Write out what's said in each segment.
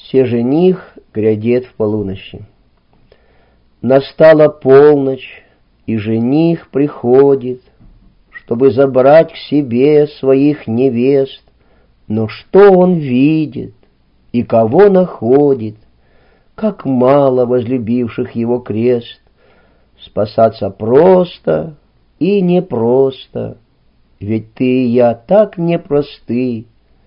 Се жених грядет в полуночи. Настала полночь, и жених приходит, чтобы забрать к себе своих невест. Но что он видит и кого находит, как мало возлюбивших его крест. Спасаться просто и непросто, ведь ты и я так непросты,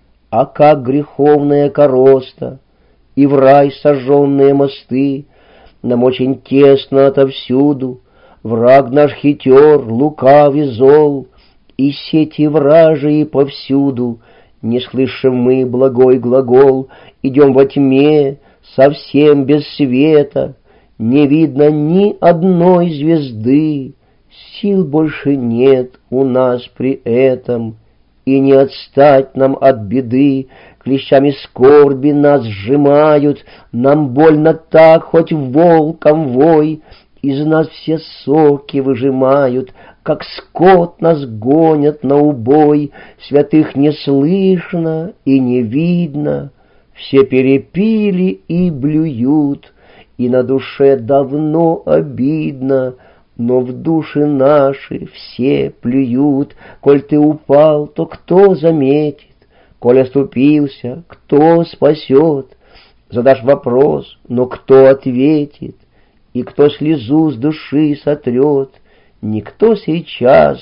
а как греховная короста, и в рай сожженные мосты. Нам очень тесно отовсюду, враг наш хитер, лукав и зол, и сети вражии повсюду. Не слышим мы благой глагол, идем во тьме, совсем без света, не видно ни одной звезды, сил больше нет у нас при этом, и не отстать нам от беды. Клещами скорби нас сжимают, нам больно так, хоть волком вой, из нас все соки выжимают, как скот нас гонят на убой. Святых не слышно и не видно, все перепили и блюют, и на душе давно обидно, но в души наши все плюют. Коль ты упал, то кто заметит? Коль оступился, кто спасет? Задашь вопрос, но кто ответит? И кто слезу с души сотрет? Никто сейчас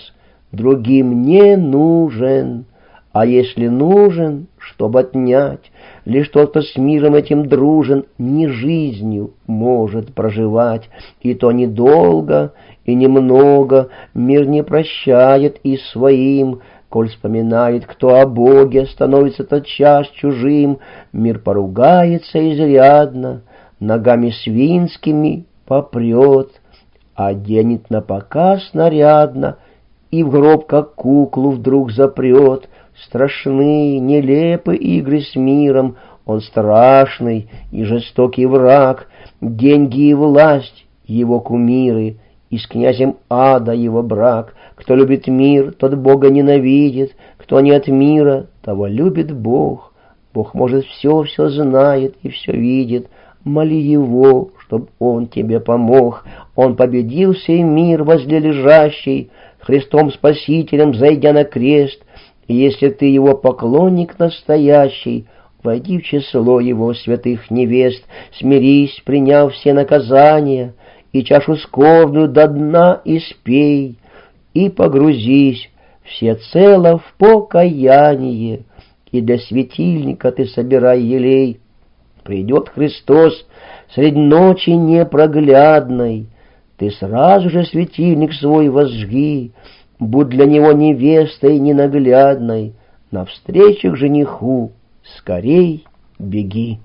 другим не нужен, а если нужен, чтоб отнять, лишь тот, кто с миром этим дружен, не жизнью может проживать, и то недолго и немного. Мир не прощает и своим, коль вспоминает, кто о Боге становится тотчас чужим. Мир поругается изрядно, ногами свинскими попрет, оденет напоказ нарядно и в гроб, как куклу, вдруг запрет. Страшны, нелепы игры с миром, он страшный и жестокий враг. Деньги и власть — его кумиры, и с князем ада его брак. Кто любит мир, тот Бога ненавидит, кто не от мира, того любит Бог. Бог, может, все знает и все видит. Моли Его, чтоб Он тебе помог. Он победил сей мир возле лежащий, Христом Спасителем зайдя на крест. И если ты Его поклонник настоящий, войди в число Его святых невест. Смирись, приняв все наказания, и чашу скорбную до дна испей, и погрузись всецело в покаяние, и для светильника ты собирай елей. Придет Христос средь ночи непроглядной, ты сразу же светильник свой возжги, будь для него невестой ненаглядной, навстречу к жениху скорей беги.